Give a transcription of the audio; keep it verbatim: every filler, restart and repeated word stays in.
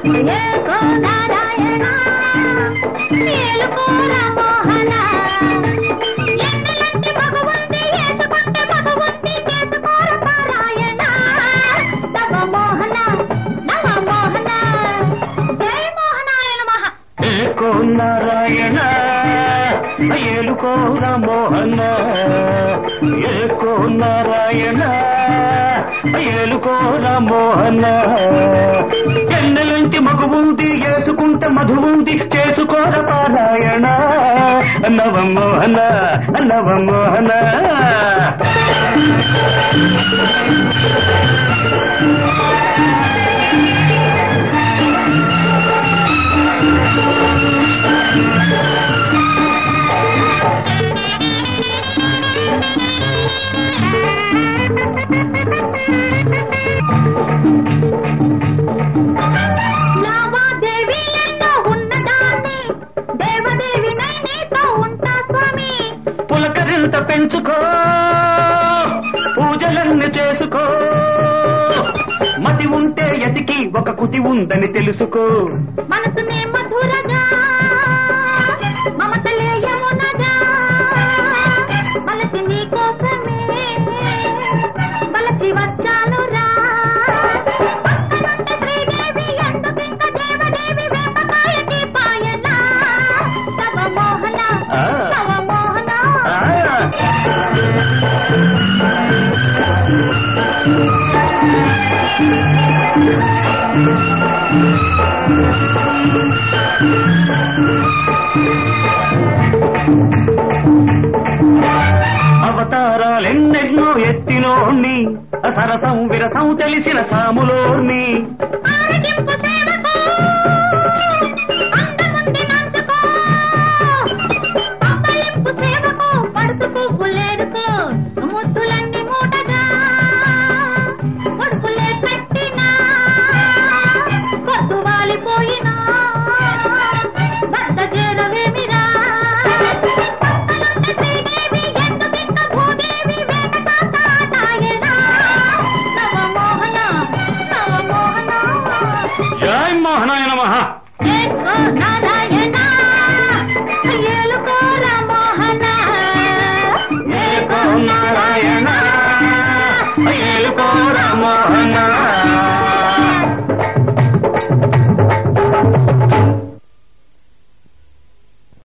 ఏకో నారాయణ ఏలుకో రామోహన ఎన్నెలంటి భగవంతి ఏసుకుంటే భగవంతి చేసుకోర పారాయణ నవమోహన నవమోహన జయ మోహనాయ నమః. ఏకో నారాయణ ఏలుకో రామోహన ఏకో నారాయణ ఏలుకో రామోహన ఎన్నెలంటి మగువుంది చేసుకుంటే మధువుంది చేసుకోర పారాయణ నవమోహన నవమోహన. లావాదేవి ఎన్నో ఉన్నదాన్ని దేవదేవినై నీతో ఉంటా స్వామి. పులకరింత పెంచుకో పూజలన్నీ చేసుకో మతి ఉంటే ఎతికి ఒక కుతి ఉందని తెలుసుకో. మనసునే మధురగా మమతలే యమునగా మలసి నీ కోసమే మలసి వచ్చాను రా. పక్కనుంటే శ్రీదేవి ఎందుకింక దేవదేవి వేపకాయకి పాయన నవమోహన నవమోహన. అవతారాలెన్నెన్నో ఎత్తినోణ్ణి సరసం విరసం తెలిసిన సాములోని ఆరగింపు సేవకు అందముంది నంచుకో పంపలింపు సేవకు పడుచు పువ్వులేరుకో ముద్దులన్నీ మూటగా పొడుపులే పెట్టినా కొద్దు వాలిపోయినా భర్త చేరవేమిరా. పక్కనుంటే శ్రీదేవి ఎందుకింక భూదేవి వేదకాంతాయన నవమోహన నవమోహన. జయ మోహనాయ నమః. ఏకో నారాయణ